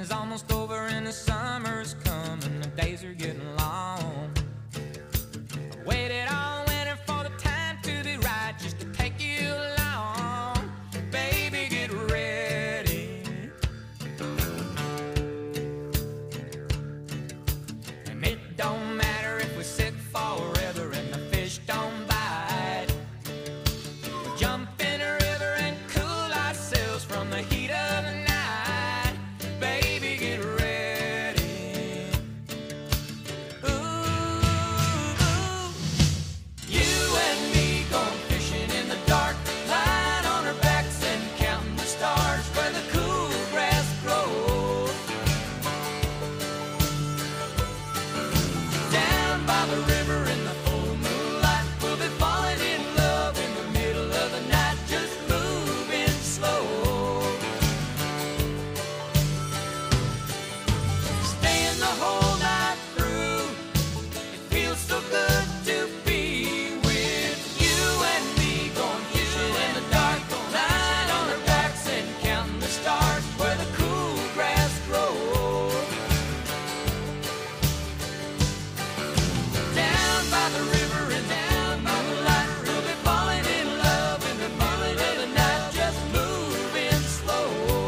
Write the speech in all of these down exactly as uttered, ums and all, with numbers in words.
is almost over and the summer's coming. The days are getting long. I waited all winter for the time to be right, just to take you along. Baby, get ready. And it don't matter if we sit forever and the fish don't bite. We'll jump in a river and cool ourselves from the heat of the night. Baby, get ready. Ooh, ooh. You and me going fishing in the dark, lying on our backs and counting the stars where the cool grass grows. Down by the river in the full moonlight, we'll be falling in love in the middle of the night, just moving slow. Staying the whole night through, it feels so good to be with you and me, going fishing in the dark, lying on our backs and counting the stars where the cool grass grows. Down by the river and down by the light, we'll be falling in love in the middle of the night, just moving slow.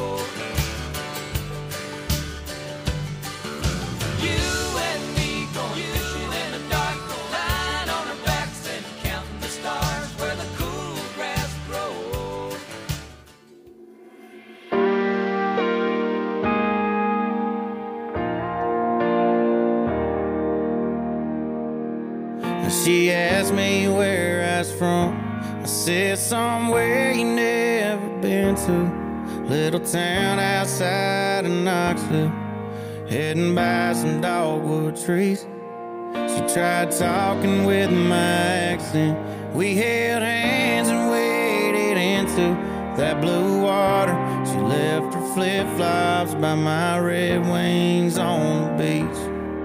You and me going fishing in the dark, lying on our backs and counting the stars where the cool grass grows. She asked me where I was from. I said somewhere you never been to. Little town outside of Knoxville, heading by some dogwood trees. She tried talking with my accent. We held hands and waded into that blue water. She left her flip-flops by my Red Wings on the beach.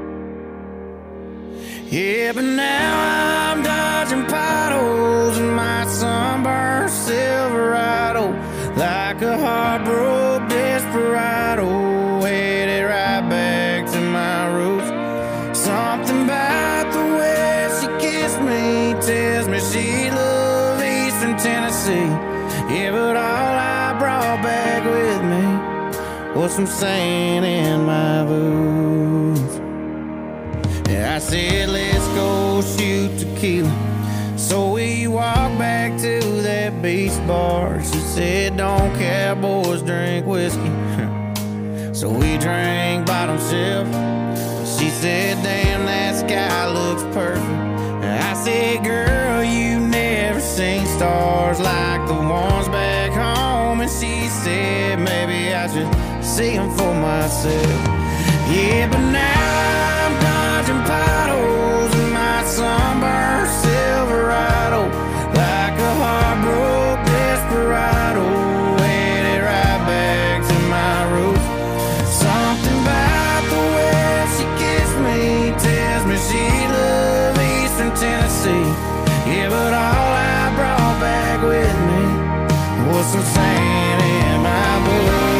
Yeah, but now I'm dodging potholes in my sunburned Silverado, like a heartbroken desperado, headed right back to my roots. Something about the way she kissed me tells me she loved Eastern Tennessee. Yeah, but all I brought back with me was some sand in my boots. I said, let's go shoot tequila. So we walked back to that beach bar. She said, don't cowboys drink whiskey. So we drank bottom shelf. She said, damn, that sky looks perfect. I said, girl, you never seen stars like the ones back home. And she said, maybe I should see them for myself. Yeah, but now I'm dodging potholes in my sunburned Silverado, like a heartbroken desperado, headed right back to my roots. Something about the way she kissed me tells me she loved Eastern Tennessee. Yeah, but all I brought back with me was some sand in my boots.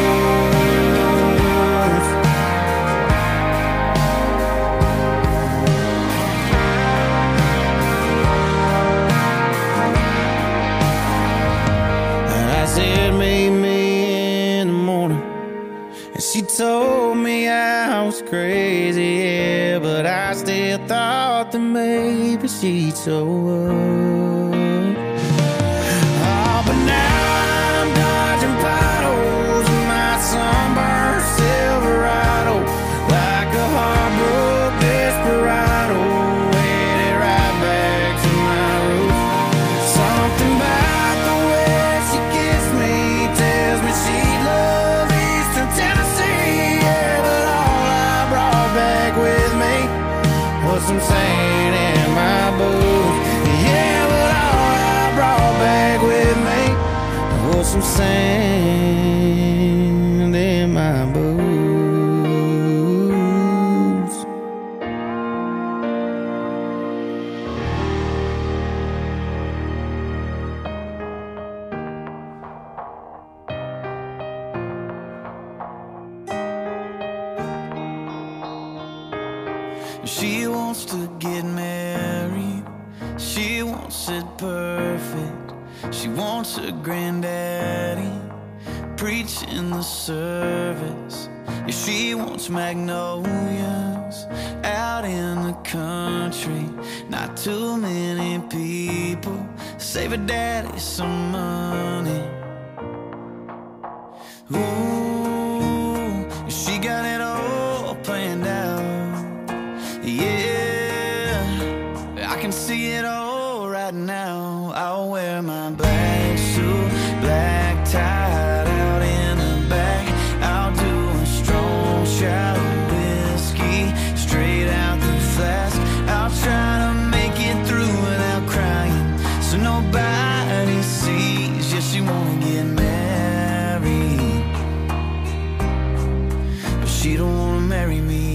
Said meet me in the morning, and she told me I was crazy, yeah, but I still thought that maybe she'd show up. Oh, but now I'm dodging potholes in my sunburned Silverado, like a heartbroken desperado, headed right back to my roots. Something about the way she kissed me tells me she loved Eastern Tennessee. Yeah, but all I brought back with me was some sand in my boots. Yeah, but all I brought back with me was some sand in my boots. She wants to get married. She wants it perfect. She wants her granddaddy preaching the service. Yeah, she wants magnolias out in the country. Not too many people save her daddy some money. Ooh, she got it all planned out. Yeah, I can see it all right now. I'll wear my black suit, black tie out in the back. I'll do a strong shot of whiskey straight out the flask. I'll try to make it through without crying, so nobody sees. Yeah, she wanna get married, but she don't wanna marry me.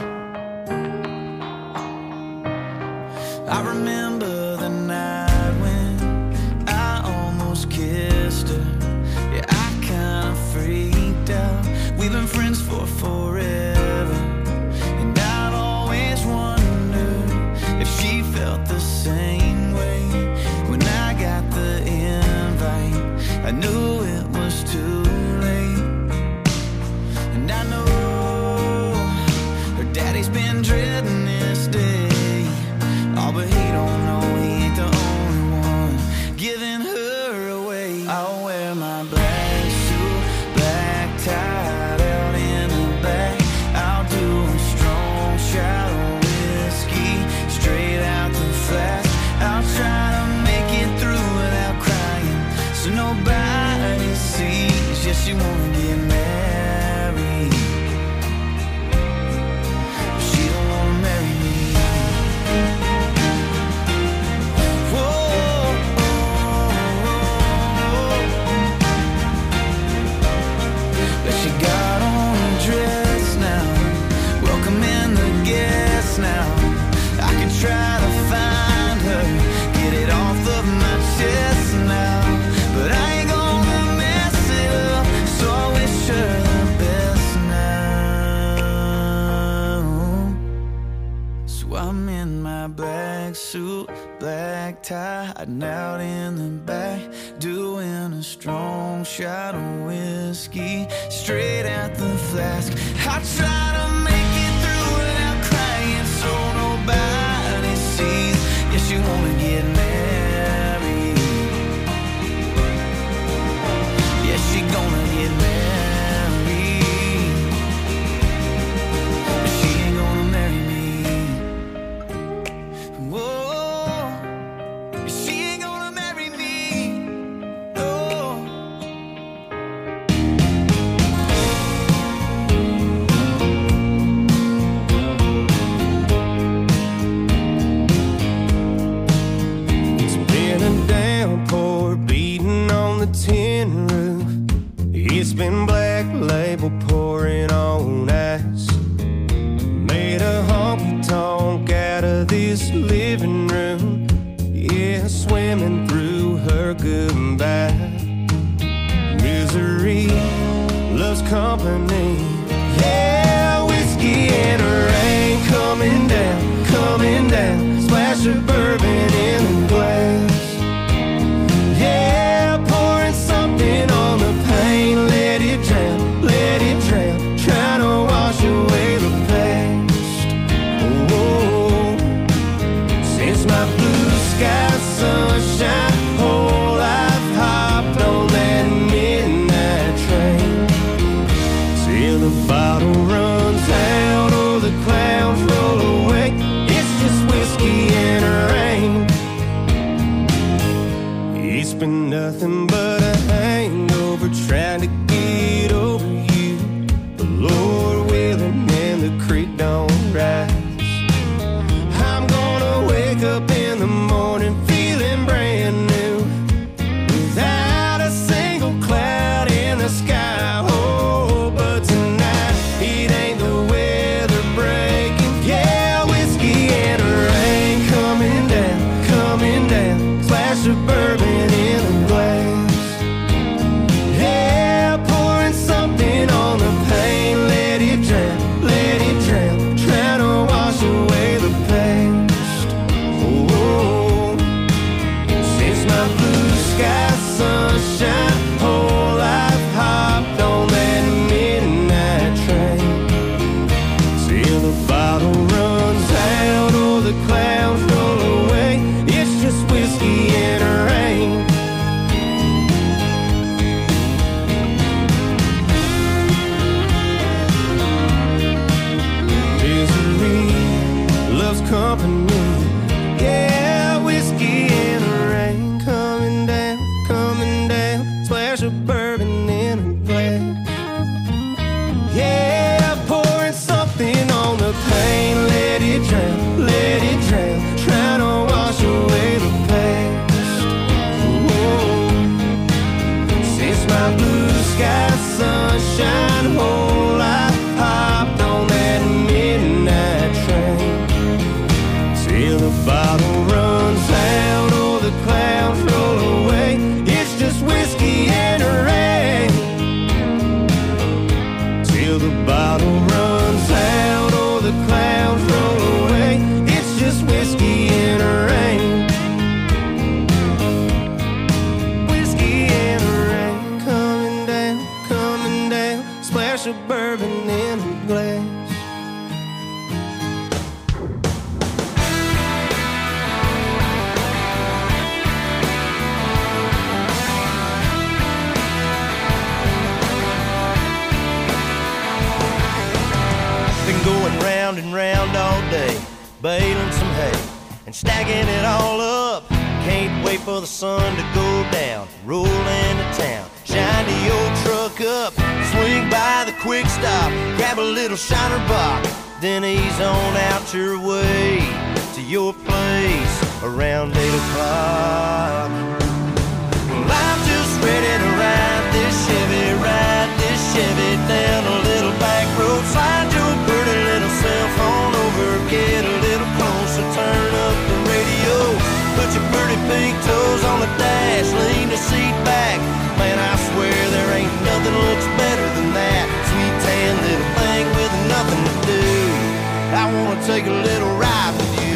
I remember the night when I almost kissed her. Yeah, I kinda freaked out. We've been friends for forever, and I've always wondered if she felt the same way. When I got the invite, I knew it was too late. And I know her daddy's been dreading this day. Oh, but he don't know he ain't the only one giving her away. I'll wear my black suit, black tie out in the back. I'll do a strong shot of whiskey straight out the flask. I'll try to make it through without crying, so nobody sees. Yeah, she wanna get married, but she don't wanna marry me. Now I can try to find her, get it off of my chest now, but I ain't gonna mess it up, so I wish her the best now. So I'm in my black suit, black tie, hiding out in the back, doing a strong shot of whiskey straight out the flask. I try to make it through without crying, so nobody sees. Yeah, she wanna get married. Yeah, she gonna get married, but she ain't gonna marry me. Whoa, she ain't gonna marry me. Oh. Tin roof, it's been black label pouring on ice. Made a honky tonk out of this living room. Yeah, swimming through her goodbye. Misery loves company. Yeah, whiskey and rain coming down, coming down. Splash of bourbon in the glass. Yeah, something on the pain, let it drown, let it drown, trying to wash away the past. Oh, since my blue sky sunshine, whole life hopped on that midnight train. Till the bottle runs out or the clouds roll away, it's just whiskey and rain. It's been nothing but a hangover, trying to get over you. The Lord willing and the creek don't rise. I'm gonna wake up in the morning feeling brand new, without a single cloud in the sky. Oh, but tonight it ain't the weather breaking. Yeah, whiskey and rain coming down, coming down. Splash of bourbon in the glass. bourbon in a glass. Been going round and round all day, baling some hay and stacking it all up. Can't wait for the sun to go down, roll into town, shine the old truck up, swing by the quick stop, grab a little shiner box, then ease on out your way to your place around eight o'clock. Well, I'm just ready to ride this Chevy, ride this Chevy down a little back road, slide your pretty little cell phone over, get a little closer, turn up the radio, put your pretty pink toes on the dash, lean the seat back. Man, I swear there ain't nothing looks better than that sweet tan little thing with nothing to do. I wanna take a little ride with you.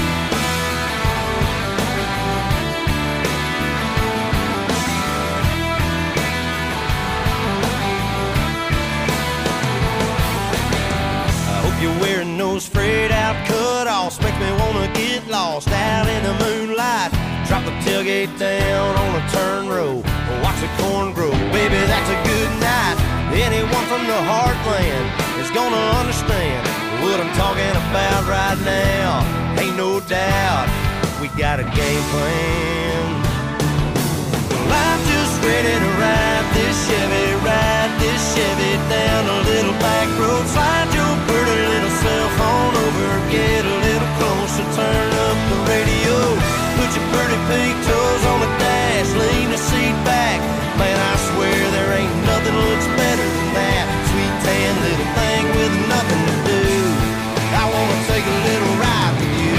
I hope you're wearing those frayed out cutoffs, make me wanna get lost out in the moonlight. Drop the tailgate down on a turn row, watch the corn grow. Baby, that's a good night. Anyone from the heartland is gonna understand what I'm talking about right now. Ain't no doubt we got a game plan. Well, I'm just ready to ride this Chevy, ride this Chevy down a little back road, slide your pretty little cell phone over, get a little closer, turn up the radio, put your pretty pink toes on the dash, lean the seat back. Man, I swear there ain't nothing looks better than that sweet tan little thing with nothing to do. I wanna take a little ride with you.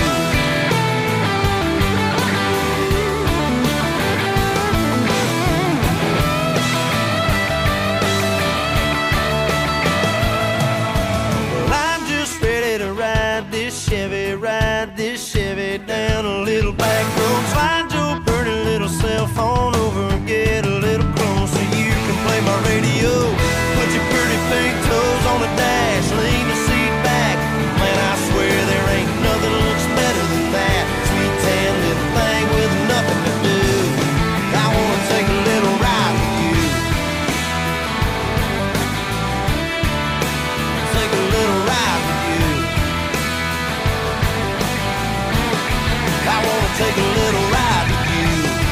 Well, I'm just ready to ride this Chevy, ride this Chevy down a little back road, slide your pretty little cell phone over, get a little closer, you can play my radio, put your pretty pink toes on the dash, lean the seat back. Man, I swear there ain't nothing looks better than that sweet tan little thing with nothing to do. I wanna take a little ride with you. Take a little ride with you. I wanna take a little ride with you.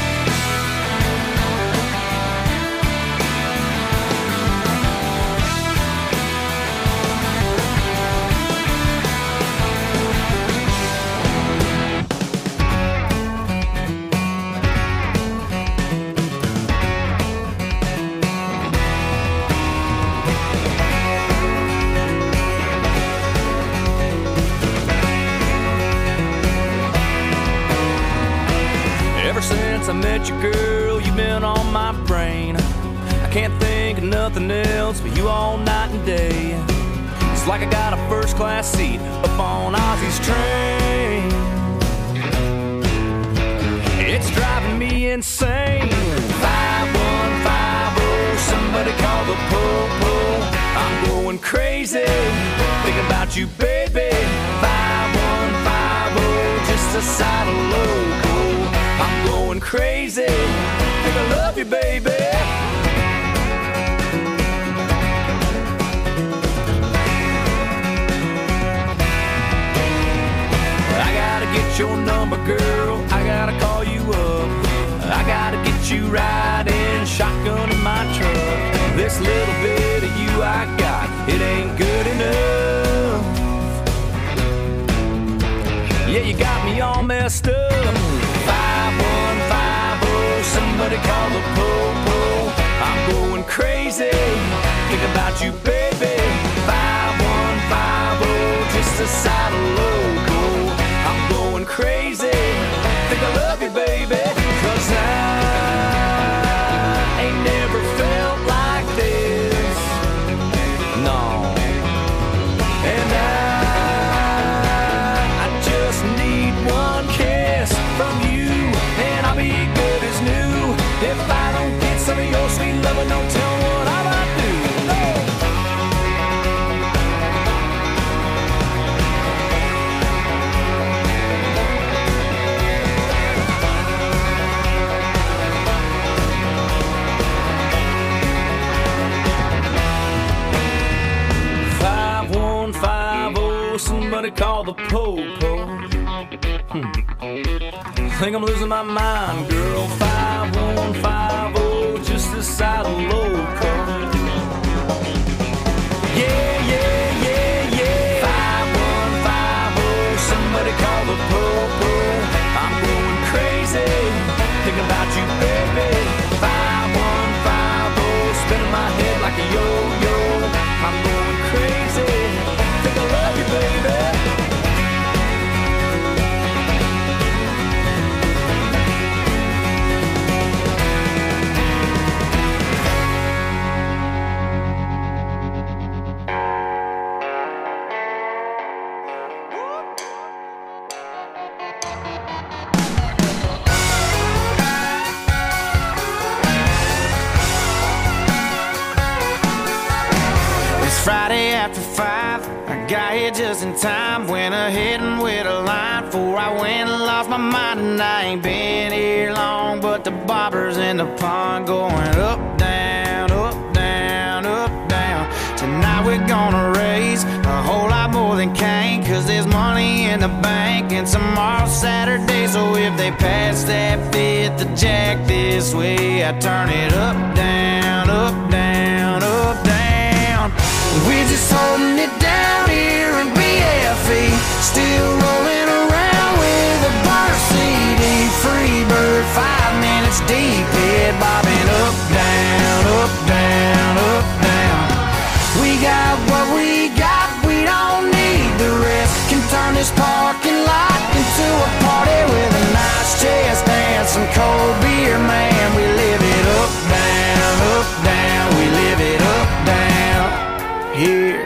Ever since I met you, girl, you've been on my brain. I can't think of nothing else but you all night and day. It's like I got a first class seat up on Ozzy's train. It's driving me insane. five one five oh, somebody call the po-po. I'm going crazy, thinking about you, baby. five one five oh, just a side of loco. I'm going crazy, think I love you, baby. I gotta get your number, girl, I gotta call you up. I gotta get you riding shotgun in my truck. This little bit of you I got, it ain't good enough. Yeah, you got me all messed up. five one five oh, somebody call the po-po. I'm going crazy, think about you, baby. five one five oh, just a side of loco. I'm going crazy, think I love you, baby. Cause I ain't never felt like this, no. And I, I just need one kiss from you, and I'll be good as new. If I don't get some of your sweet loving, don't tell me what I might do. No. po-po, somebody call the po-po. Hmm. Think I'm losing my mind, girl. Five one five oh, just this side of loco. Yeah, yeah, yeah, yeah. Five one five oh, somebody call the po-po. I'm going crazy, thinking about you, baby. Five one five oh, spinning my head like a yo-yo. I'm going crazy, think I love you, baby. Friday after five, I got here just in time. Went ahead and with a line before I went and lost my mind. And I ain't been here long, but the bobbers in the pond going up, down, up, down, up, down. Tonight we're gonna raise a whole lot more than Cain, cause there's money in the bank and tomorrow's Saturday. So if they pass that fifth of Jack this way, I turn it up, down, up, down, up, down. We're just holding it down here in B F E, still rolling around with a bar C D. Free bird, five minutes deep, head bobbing up, down, up, down, up, down. We got what we got, we don't need the rest. Can turn this parking lot into a party with a nice chest and some cold beer, man. We live it up, down, up, down. We live it up, down. Here.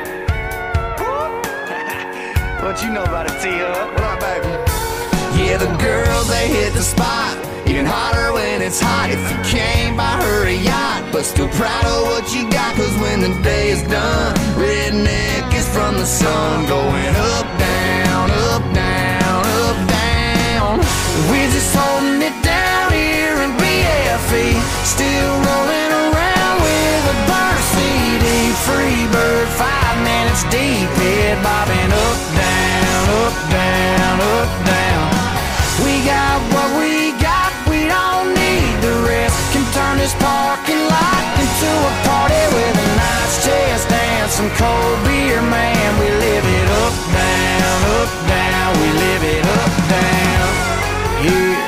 What you know about it, T-Hub? What up, baby? Yeah, the girls, they hit the spot. Even hotter when it's hot. If you came by her a yacht, but still proud of what you got. Cause when the day is done, redneck is from the sun. Going up, down, up, down, up, down. We're just holding it down here in B F E, still rolling around with a burn C D. Free bird, five minutes deep, head bobbing up, down, up, down, up, down. We got what we got, we don't need the rest. Can turn this parking lot into a party with a nice chest and some cold beer, man. We live it up, down, up, down. We live it up, down, here.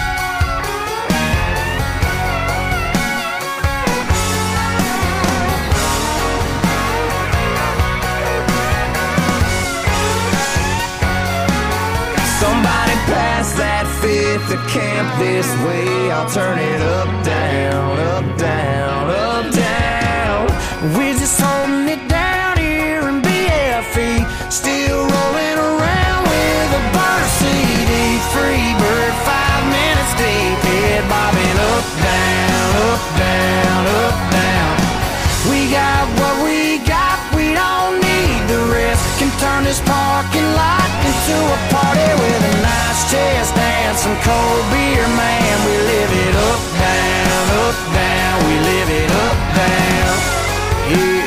Somebody pass that fifth to camp this way. I'll turn it up, down, up, down, up, down. We're just holding it down here in B F E, still rolling around with a burn C D. Free bird, five minutes deep, head bobbing up, down, up, down, up, down. We got what we got, we don't need the rest. Can turn this parking lot into a party with a nice chest and some cold beer, man. We live it up, down, up, down. We live it up, down, here.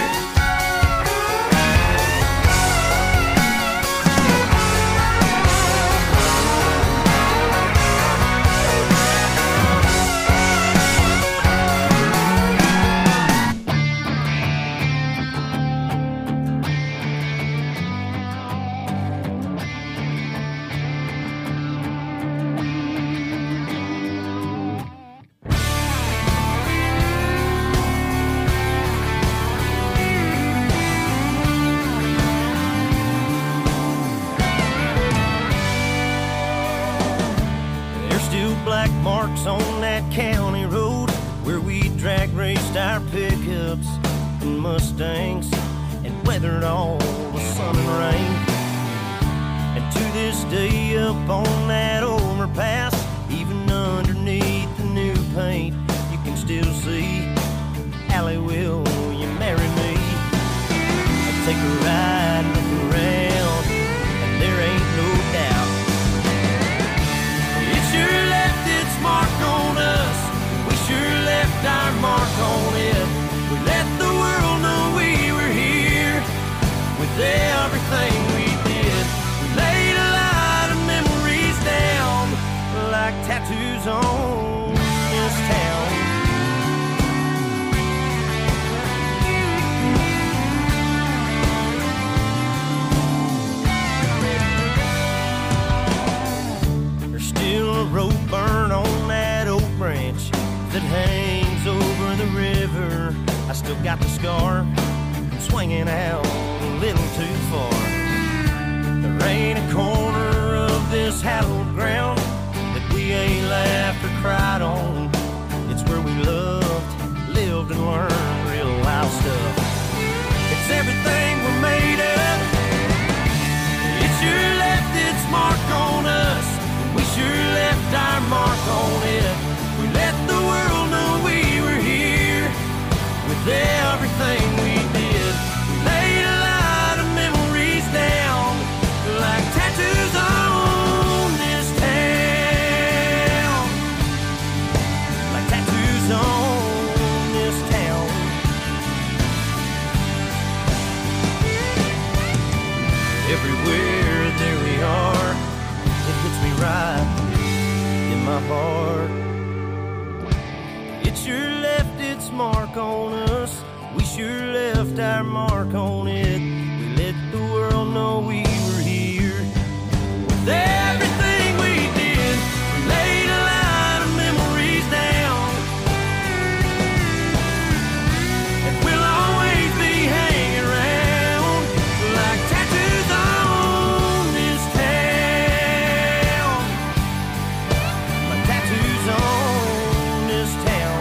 Black marks on that county road where we drag raced our pickups and Mustangs and weathered all the sun and rain. And to this day up on that overpass, even underneath the new paint, you can still see Allie, will you marry me? I'll take a ride, look around, and there ain't no doubt it sure left its mark on us. We sure left our mark on it. We let the world know we were here with everything we did. got the scar from swinging out a little too far. There ain't a corner of this hallowed ground that we ain't laughed or cried on. It's where we loved, lived, and learned real life stuff. It's everything we're made of. It sure left its mark on us. We sure left our mark on it. We let the world know we were here with everything we did. We laid a lot of memories down like tattoos on this town. Like tattoos on this town. Everywhere there we are, it hits me right in my heart. It sure left its mark on us. We sure left our mark on it. We let the world know we were here with everything we did. We laid a lot of memories down, and we'll always be hanging around like tattoos on this town. Like tattoos on this town.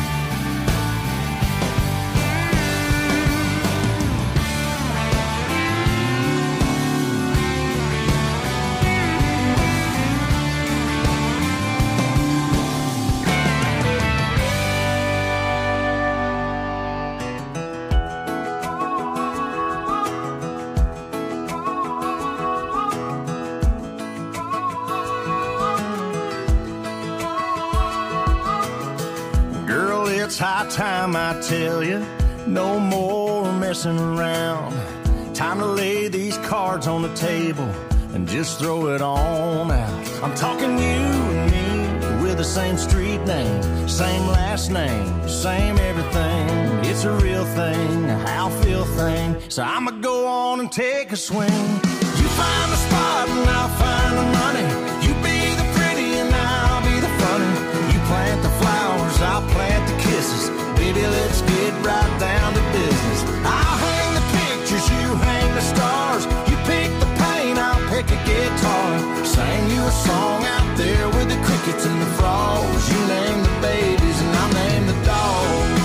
Girl, it's high time I tell you, no more messing around. Time to lay these cards on the table and just throw it on out. I'm talking you and me with the same street name, same last name, same everything. It's a real thing, a how feel thing. So I'ma go on and take a swing. You find the spot and I'll find the money. You be the pretty and I'll be the funny. You plant the flowers, I'll plant the kisses. Baby, let's get right down to business. I'll hang the pictures, you hang the stars. You pick the paint, I'll pick a guitar. Sing you a song out there with the crickets and the frogs. You name the babies and I'll name the dogs.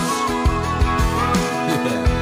Yeah.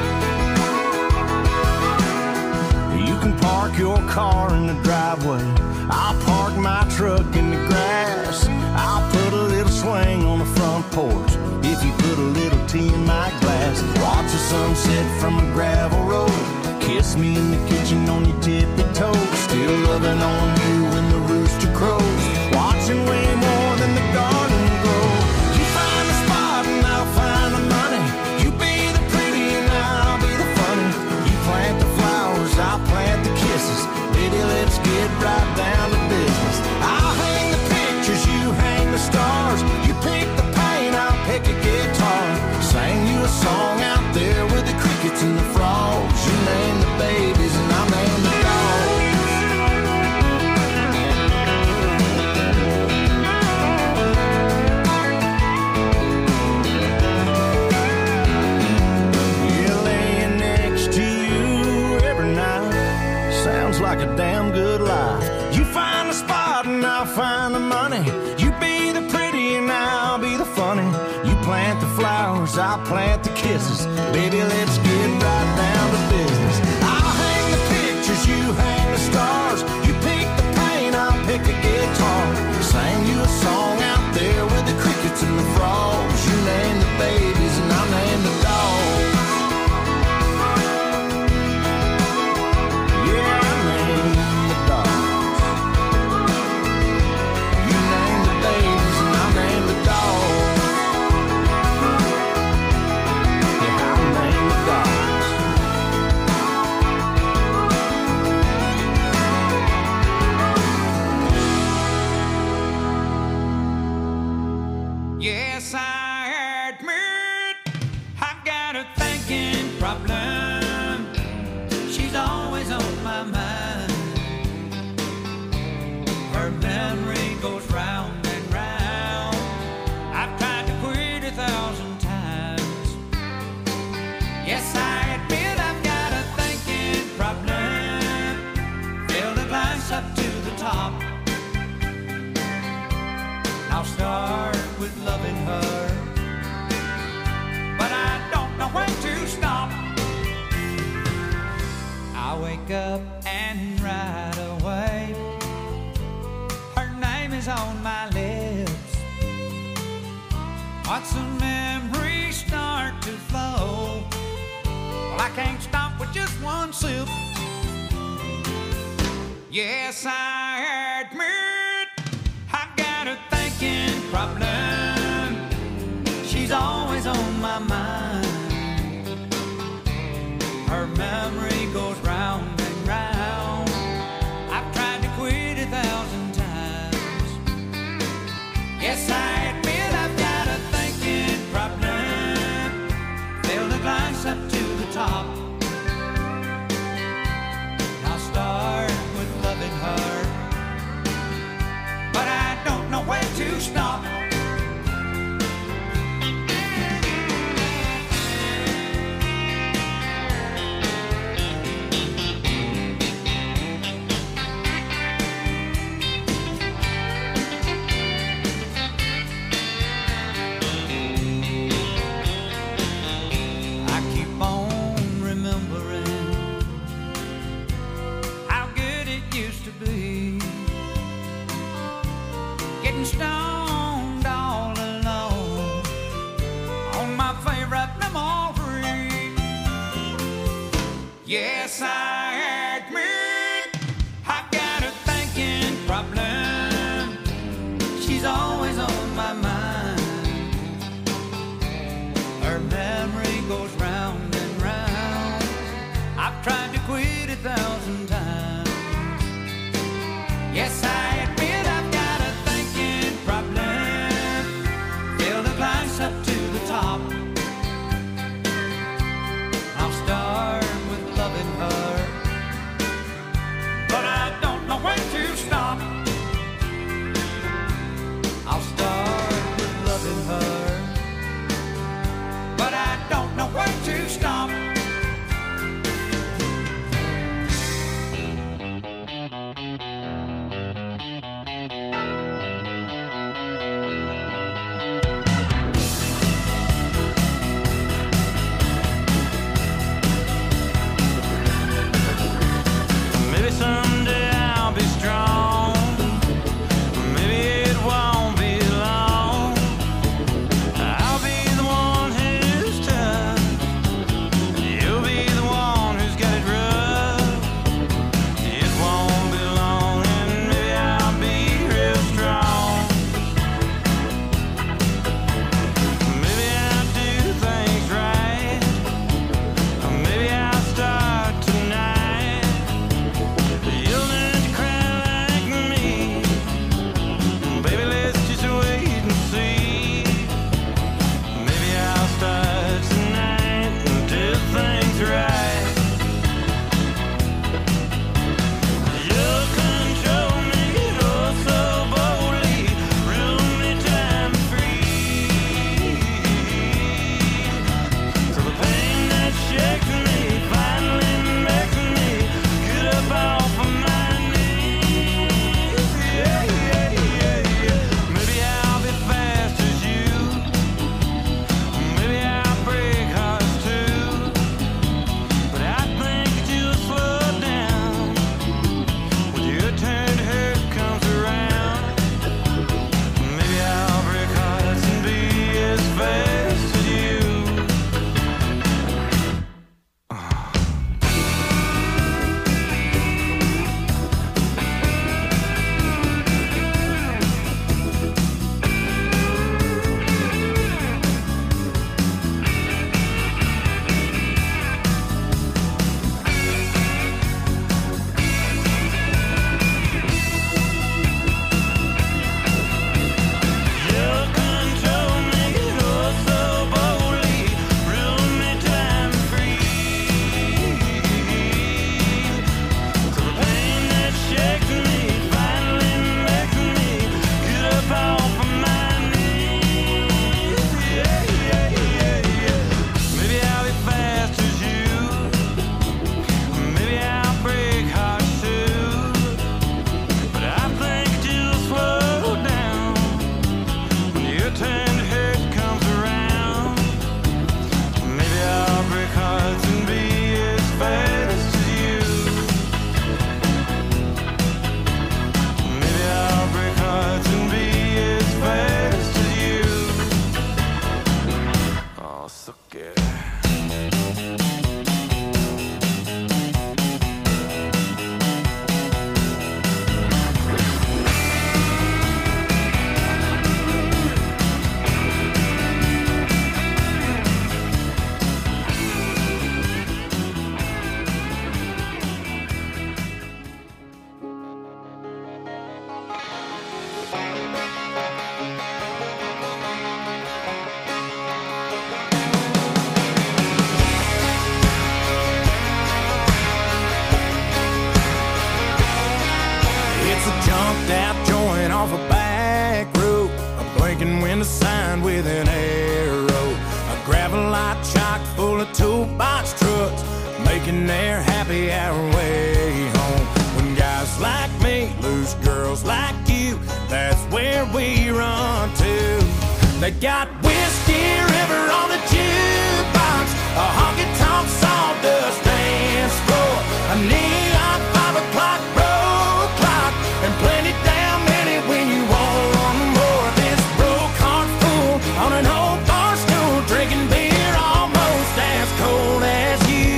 You can park your car in the driveway. I'll park my truck in the grass. I'll put a little swing on the front porch if you put a little tea in my glass. Watch the sunset from a gravel road. Kiss me in the kitchen on your tippy toes. Still loving on you when the rooster crows. Watching way more than the garden grow. You find the spot and I'll find the money. You be the pretty and I'll be the funny. You plant the flowers, I'll plant the kisses. Baby, let's get right down to business. I'll hang the pictures, you hang the stars. You pick the paint, I'll pick a guitar. Sing you a song out there with the crickets and the frogs. You name the babies and I'll name the dogs. Yeah, laying next to you every night sounds like a damn good life. You find the spot and I'll find the money. You be the pretty and I'll be the funny. You plant the flowers, I'll plant the kisses. Baby, let's get right down to business. I'll hang the pictures, you hang the stars. You pick the paint, I'll pick a guitar. Sing you a song out there with the crickets and the frogs. You name the babies and I'll name the dogs. Yeah, I name the dogs. You name the babies and I'll name the dogs. Yeah, I'll name the dogs. wake up and right away her name is on my lips. Watch the memories start to flow. Well, I can't stop with just one sip. Yes, I admit I've got a thinking problem. She's always on my mind. Her memory goes round and round. I've tried to quit a thousand times. Yes, I admit I've got a thinking problem. Fill the glass up to the top. I'll start with loving her, but I don't know where to stop. Stoned all alone on my favorite memory. Yes, I admit I've got a thinking problem. She's always on my mind. Her memory goes round and round. I've tried to quit a thousand times. Yes, I admit I've got a problem. Fill the glass up to the top. I'll start with loving her, but I don't know when to stop. I'll start with loving her, but I don't know when to stop. Pumped out joint off a back road, a blinking window sign with an arrow, a gravel lot chock full of toolbox trucks, making their happy hour way home. When guys like me lose girls like you, that's where we run to. They got Whiskey River on the jukebox, a honky-tonk sawdust dance floor, a neon five o'clock road clock, and plenty damn many when you want one more. This broke heart fool on an old bar stool, drinking beer almost as cold as you.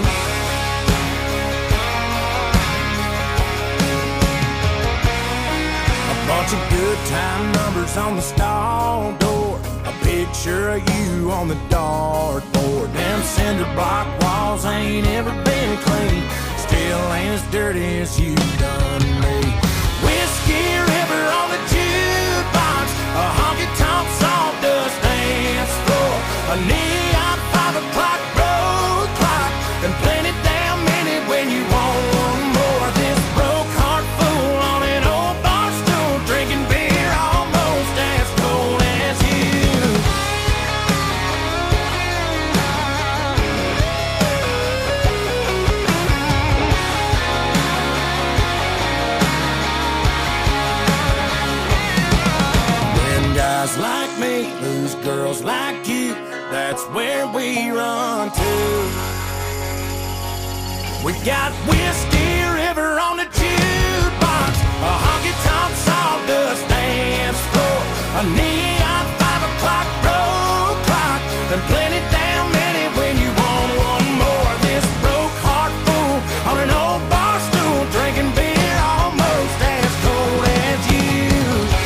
A bunch of good time numbers on the stall door, a picture of you on the dartboard. Them cinder block walls ain't ever been clean, still ain't as dirty as you done me. Whiskey River on the jukebox, a honky-tonk sawdust dance floor, a neon five o'clock road clock, and plenty damn many when you want one more. This broke heart fool on an old bar stool, drinking beer almost as cold as you. When guys like me lose girls like you, that's where we run to. We got Whiskey River on the jukebox, a honky-tonk sawdust dance floor, a neon five o'clock road clock, and plenty damn many when you want one more. This broke heart fool on an old bar stool, drinking beer almost as cold as you.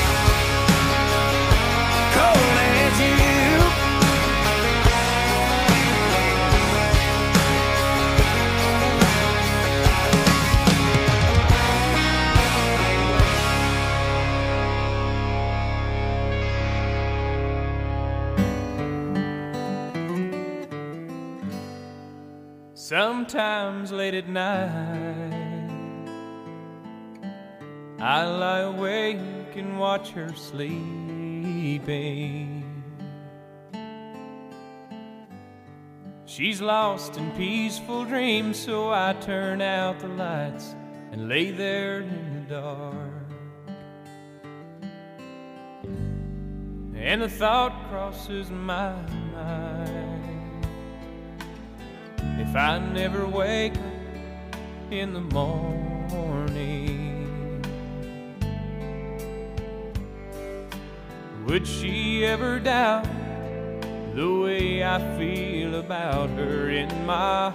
Cold as you. Sometimes late at night, I lie awake and watch her sleeping. She's lost in peaceful dreams, so I turn out the lights and lay there in the dark. And the thought crosses my mind, if I never wake up in the morning, would she ever doubt the way I feel about her in my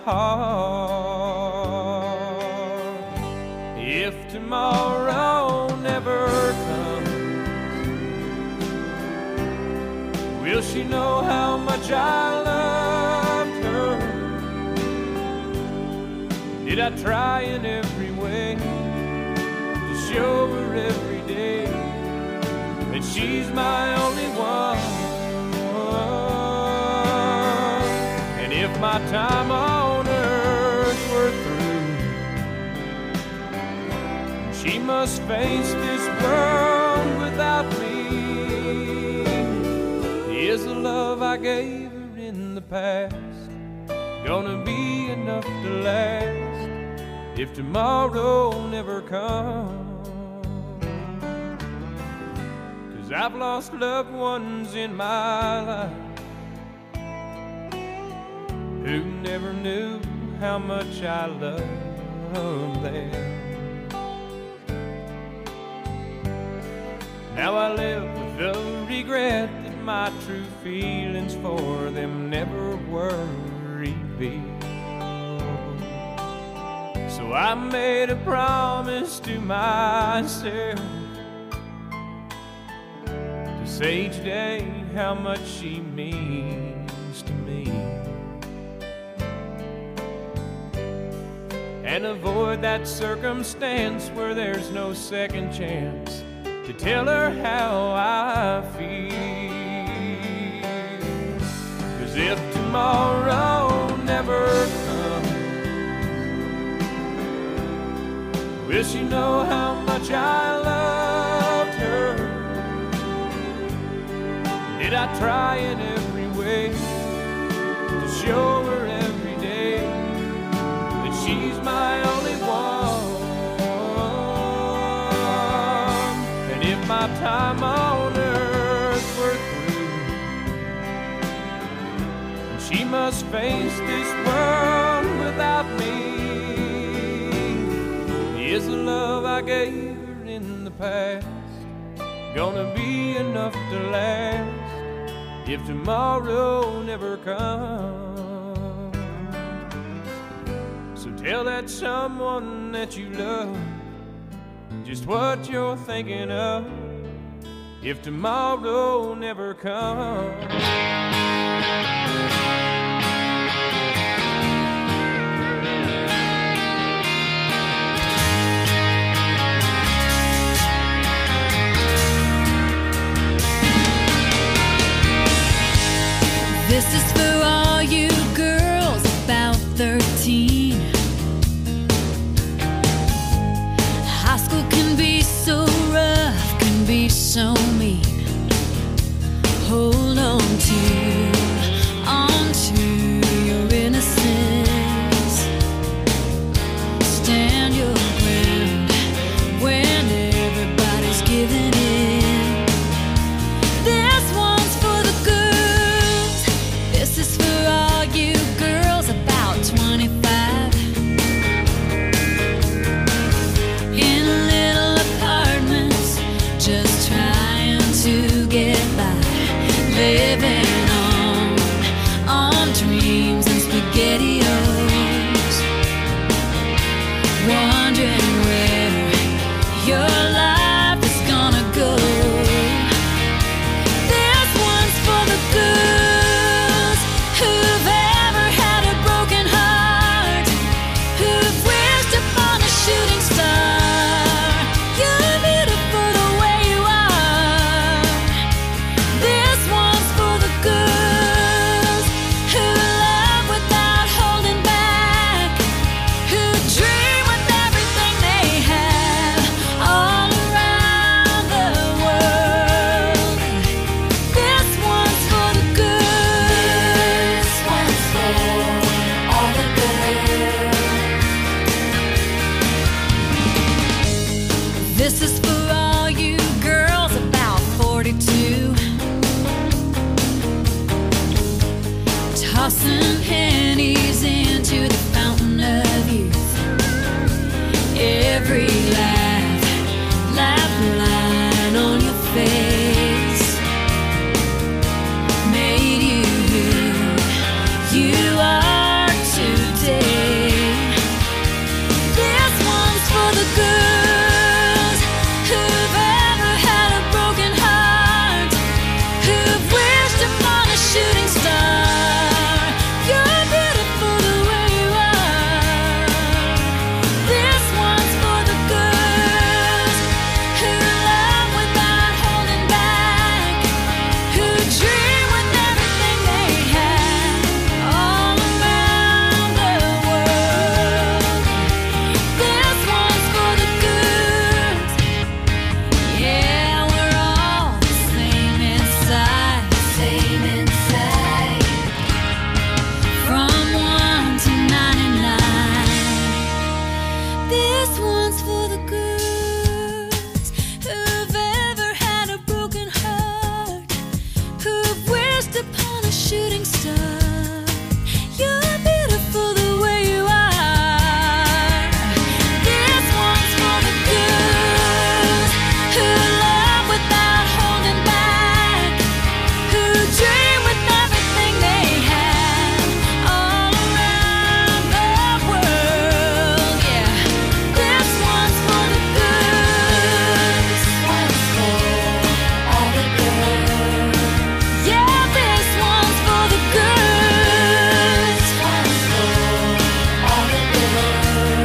heart? If tomorrow never comes, will she know how much I loved her? Did I try in every way to show her every day that she's my only one? And if my time on earth were through, she must face this world without me. Is the love I gave her in the past gonna be enough to last if tomorrow never comes? 'Cause I've lost loved ones in my life who never knew how much I loved them. Now I live with the regret that my true feelings for them never were revealed. So I made a promise to myself to say each day how much she means to me, and avoid that circumstance where there's no second chance to tell her how I feel. 'Cause if tomorrow never comes, will she know how much I love Yet I try in every way to show her every day that she's my only one. And if my time on earth were through, she must face this world without me. Is the love I gave her in the past gonna be enough to last if tomorrow never comes? So tell that someone that you love just what you're thinking of if tomorrow never comes. This is for all you girls about thirteen. High school can be so rough, can be so mean. Hold on to, on to your innocence. Stand your ground when everybody's giving in. This one's for the girls. This is for all you girls about twenty-five. In little apartments, just trying to get by. Living on, on dreams and SpaghettiOs. Wondering where your life is gonna go. This one's for the girls who've ever had a broken heart, who've wished upon a shooting star. You're beautiful the way you are. This one's for the girls who love without holding back, who dream with everything they have all around the world. This one's for the girls. This one's for all the girls. This is for all you girls about forty-two. Tossing pennies into the fountain of youth. Every laugh, laugh line on your face made you who you are today. This one's for the girls who've ever had a broken heart, who've wished upon a shooting star. You're beautiful the way you are. This one's for the girls who love without holding back, who dream with everything they have all around the world. This one's for the girls. Yeah, we're all the same inside, same inside. From one to ninety-nine. This one's for the girls who've ever had a broken heart, who've wished upon a shooting star. You're beautiful the way you are. This one's for the girls who love without holding back, who dream with everything they have all around the world. Yeah, this one's for the girls. This one's for all the girls. Yeah, this one's for the girls. This one's for all the girls.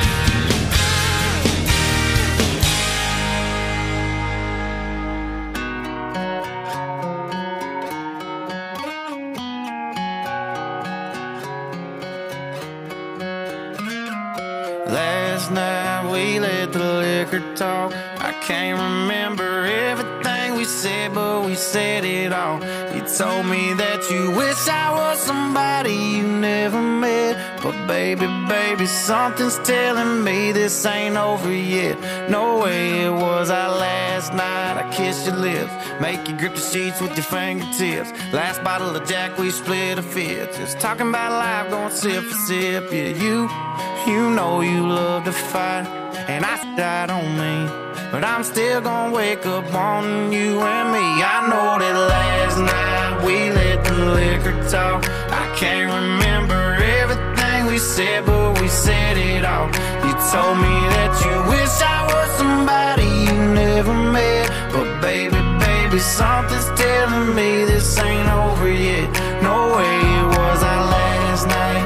Last night we let the liquor talk. I can't remember everything we said, but we said it all. You told me that you wish I was somebody you never met. But baby, baby, something's telling me this ain't over yet. No way it was our last night. I kissed your lips, make you grip the sheets with your fingertips. Last bottle of Jack, we split a fifth. Just talking about life, going sip for sip. Yeah, you, you know you love to fight, and I died on me. But I'm still gonna wake up on you and me. I know that last night we let the liquor talk. I can't remember everything we said, but we said it all. You told me that you wish I was somebody you never met. But baby, baby, something's telling me this ain't over yet. No way it was our last night.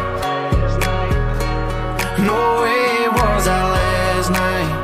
No way it was our last night.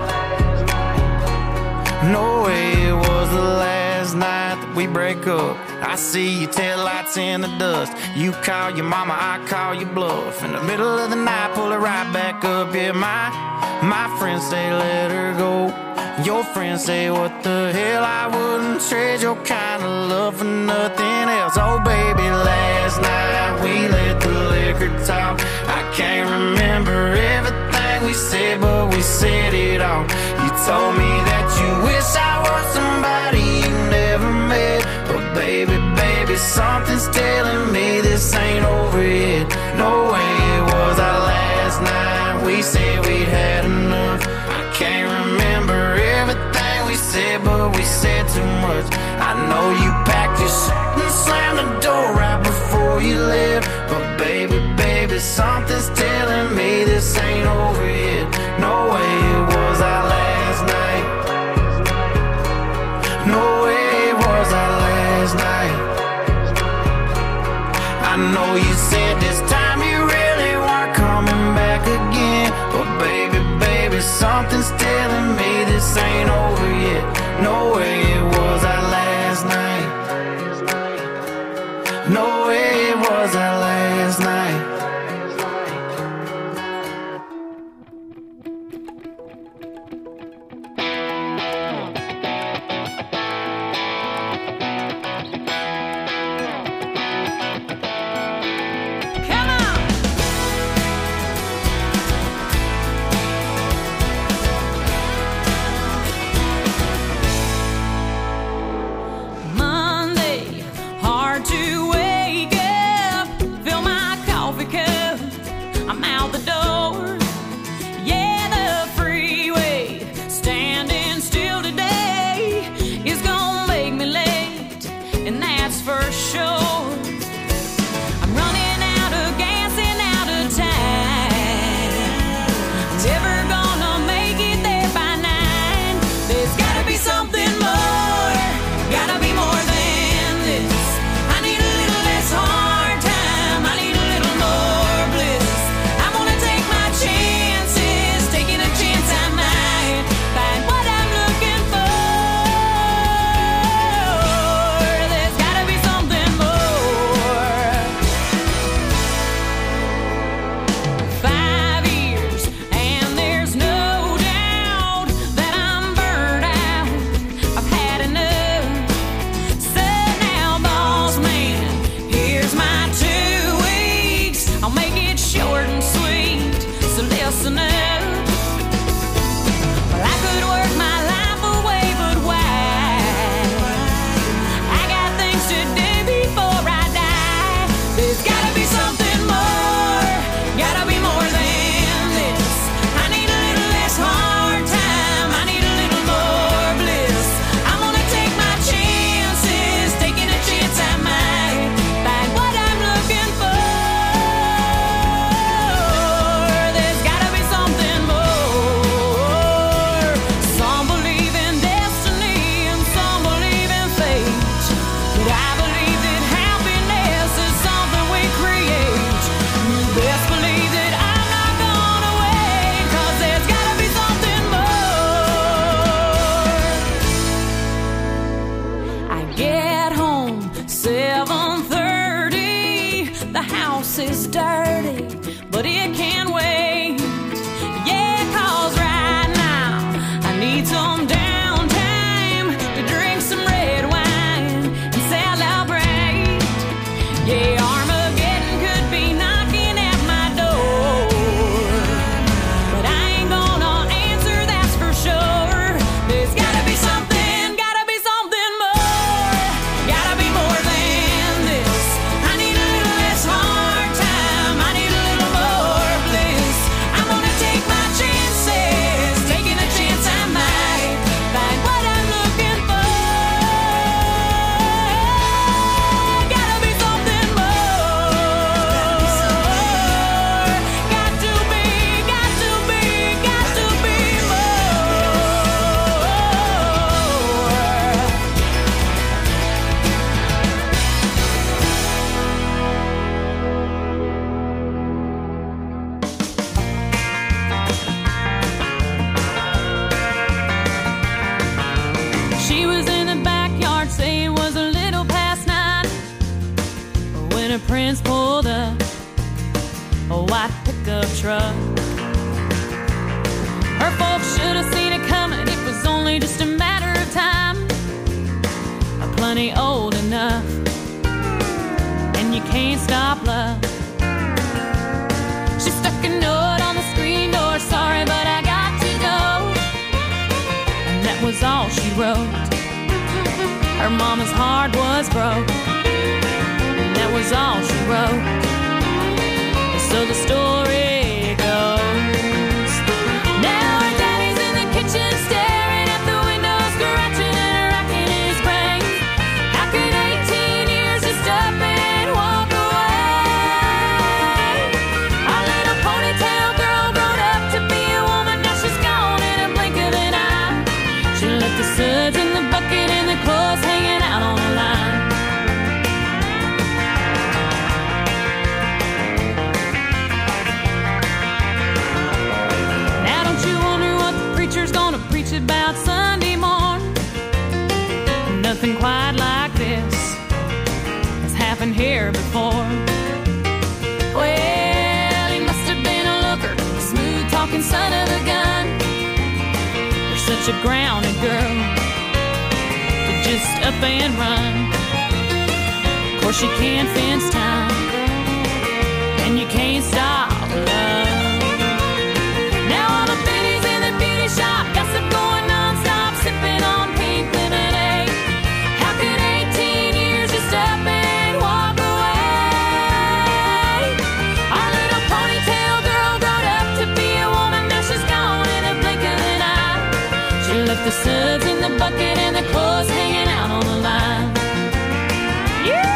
No way it was the last night that we break up. I see your taillights in the dust. You call your mama, I call your bluff. In the middle of the night, pull it right back up. Yeah, my, my friends say let her go. Your friends say what the hell, I wouldn't trade your kind of love for nothing else. Oh baby, last night we let the liquor talk. I can't remember everything we said, but we said it all. You told me that you wish I was somebody you never met. But baby, baby, something's telling me this ain't over yet. No way it was our last night. We said we'd had enough. I can't remember everything we said, but we said too much. I know you packed your shit and slammed the door right before you left. But baby, baby, something's telling me this ain't over yet. No way it was our last night. No way it was our last night. I know you said this time you really weren't coming back again. But baby, baby, something's telling me this ain't over yet. No way it was our last night. No way it was our last night. a Prince pulled up a white pickup truck. Her folks should have seen it coming. It was only just a matter of time. I'm plenty old enough, and you can't stop love. She stuck a note on the screen door. Sorry, but I got to go. And that was all she wrote. Her mama's heart was broke. And that was all she wrote. So the story goes. Now her daddy's in the kitchen staring at the window, scratching and racking his brain. How could eighteen years just up and walk away? Our little ponytail girl grown up to be a woman. Now she's gone in a blink of an eye. She left the suds in the bucket and the clothes hanging out on the line. Now don't you wonder what the preacher's gonna preach about Sunday morn? Nothing quite like this has happened here before. Well, he must have been a looker, a smooth-talking son of a gun. You're such a grounded girl to just up and run. Of course you can't fence time, and you can't stop love. Now all the biddies in the beauty shop, gossip going non-stop, sipping on pink lemonade. How could eighteen years just up and walk away? Our little ponytail girl grown up to be a woman. Now she's gone in a blink of an eye. She left the suds in the bucket and the clothes hanging out on the line. Yeah!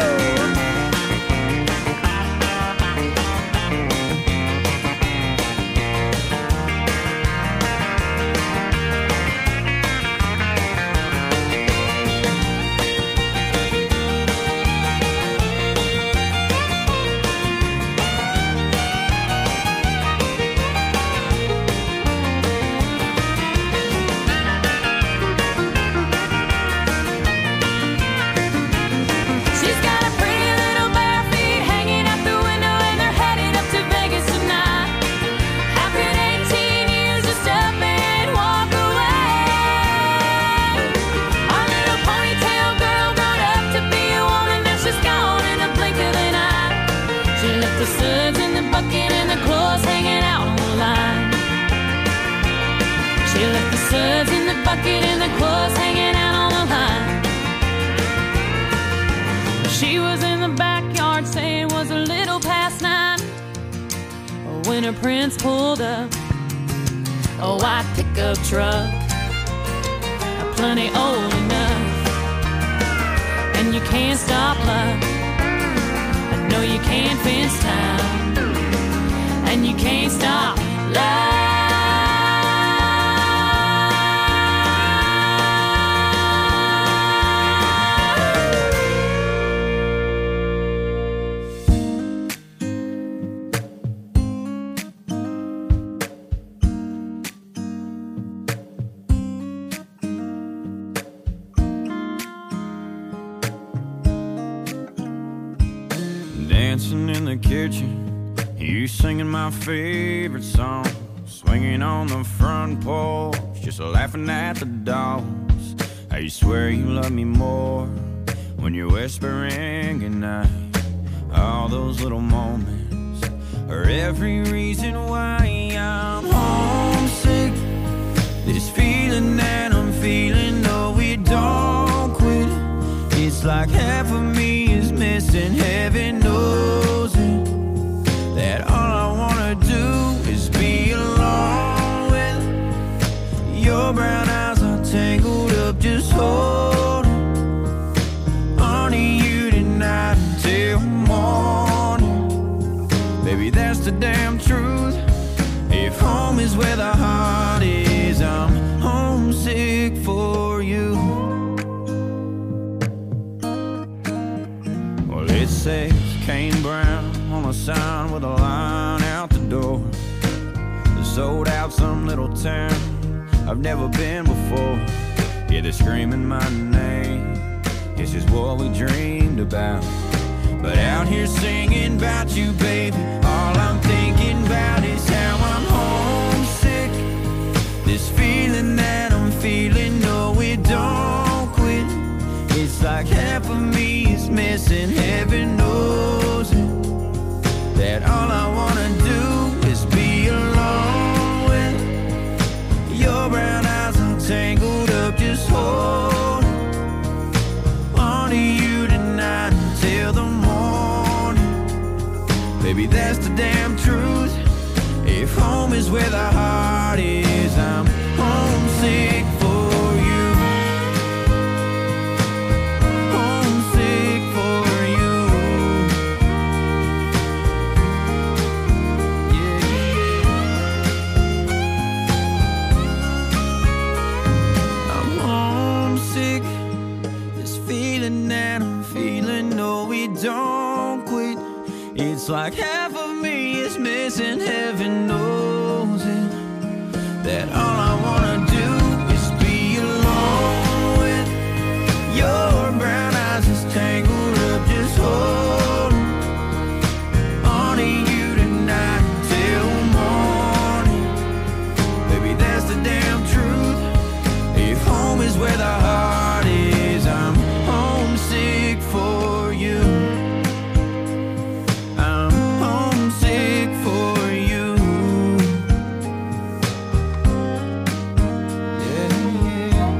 She's got a pretty little bare feet hanging out the window, and they're headed up to Vegas tonight. How could eighteen years just up and walk away? Our little ponytail girl grown up to be a woman. Now she's gone in a blink of an eye. She left the suds in the bucket and the clothes hanging out on the line. She left the suds in the bucket and the clothes hanging out on the line. She was in the backyard saying it was a little past nine when her Prince pulled up a white pickup truck. Plenty old enough, and you can't stop love. I know you can't fence time, and you can't stop love. Dancing in the kitchen, you singing my favorite song, swinging on the front porch, just laughing at the dogs. I swear you love me more when you're whispering goodnight. All those little moments are every reason why I'm homesick. This feeling that I'm feeling, no, we don't quit. It's like half of me is missing, heaven knows it. That all I wanna do is be alone with your brown eyes are tangled up, just holding on to you tonight until morning. Baby, that's the damn truth. If home is where the heart is, I'm homesick for you. Well, it says Kane Brown on a sign with a line out the door. Sold out some little town I've never been before. Yeah, they're screaming my name. This is what we dreamed about. But out here singing about you, baby, all I'm thinking about is how I'm homesick. This feeling that I'm feeling, no, it don't quit. It's like half of me is missing, heaven knows it. That all I wanna do is be alone with your brown eyes all tangled up, just hold on to you tonight until the morning. Baby, that's the damn truth. If home is where the heart is, I'm homesick for you. Homesick for you. Yeah, yeah. I'm homesick. This feeling that I'm feeling, no, it don't quit. It's like half of me is missing, heaven knows it. That all I wanna do is be alone with your brown eyes just tangled up, just hold on to you tonight till morning. Baby, that's the damn truth. If home is where the heart is, I'm homesick for you. I'm homesick for you. Yeah, yeah.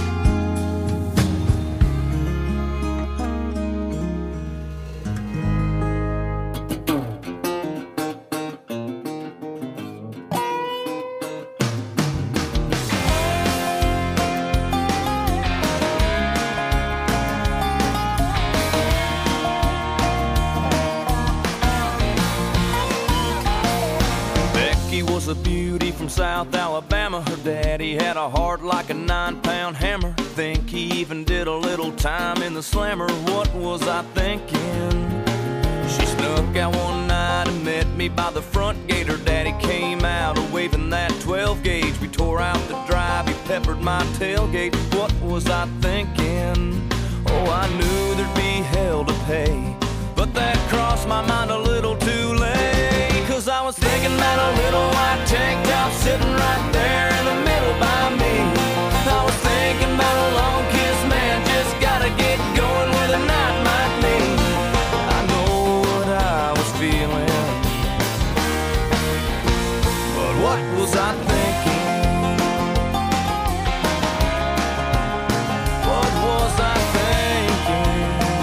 Becky was a beauty from South Alabama. Her daddy had a heart like a nine-pound hammer. Think he even did a little time in the slammer. What was I thinking? She snuck out one night and met me by the front gate. Her daddy came out a waving that twelve gauge. We tore out the drive, he peppered my tailgate. What was I thinking? Oh, I knew there'd be hell to pay, but that crossed my mind a little too late. Cause I was thinking about a little white tank top sitting right there in the middle by me. I was thinking about a long kiss, man, just gotta get going where the night might lead. I know what I was feeling, but what was I thinking? What was I thinking?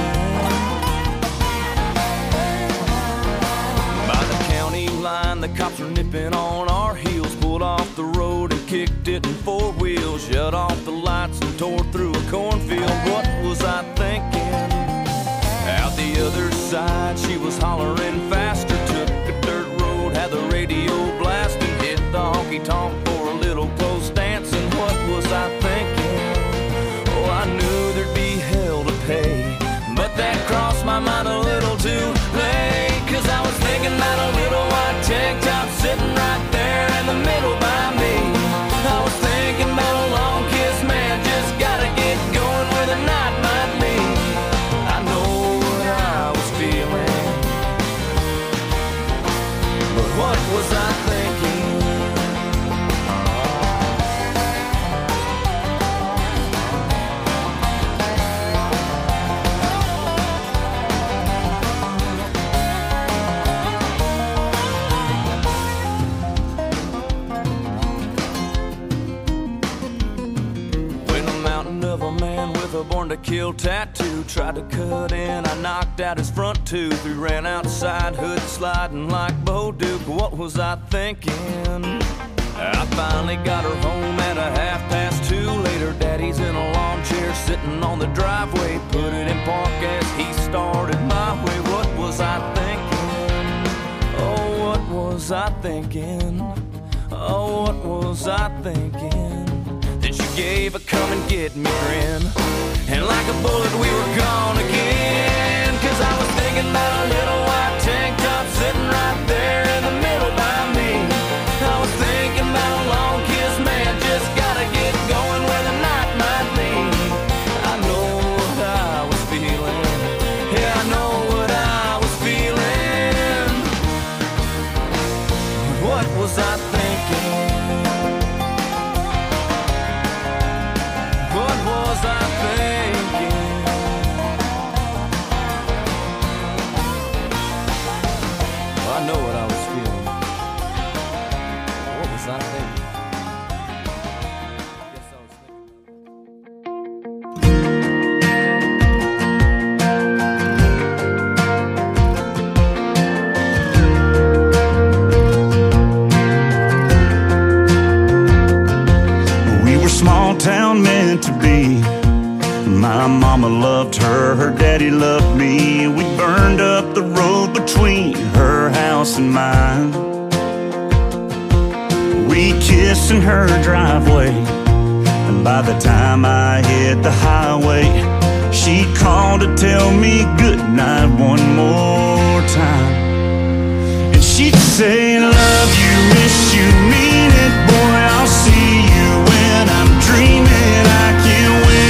By the county line, the cops were nipping on our heels. Pulled off the road and kicked it in four wheels. Shut off the lights and tore through a cornfield. What was I thinking? Out the other side, she was hollering faster. Took a dirt road, had the radio blasting. Hit the honky-tonk for a little close dancing. What was I thinking? Oh, I knew there'd be hell to pay, but that crossed my mind a little too late. Cause I was thinking about a little white tank top sitting right there in the middle by me. I was thinking about a long kiss, man, just gotta get going where the night might lead. I know what I was feeling, but what was I thinking? A born to kill tattoo tried to cut in, I knocked out his front tooth. We ran outside, hood sliding like Bo Duke. What was I thinking? I finally got her home at a half past two. Later, daddy's in a lawn chair sitting on the driveway. Put it in park as he started my way. What was I thinking? Oh, what was I thinking? Oh, what was I thinking? Then she gave a come and get me grin, and like a bullet we were gone again. Cause I was thinking about a little white tank top sitting right there in the middle by me. I was thinking about a long kiss, man, just gotta get going where the night might lead. I know what I was feeling, yeah, I know what I small town meant to be. My mama loved her, her daddy loved me. We burned up the road between her house and mine. We kissed in her driveway, and by the time I hit the highway, she called to tell me goodnight one more time. And she'd say, love you, miss you, mean it, boy, I'll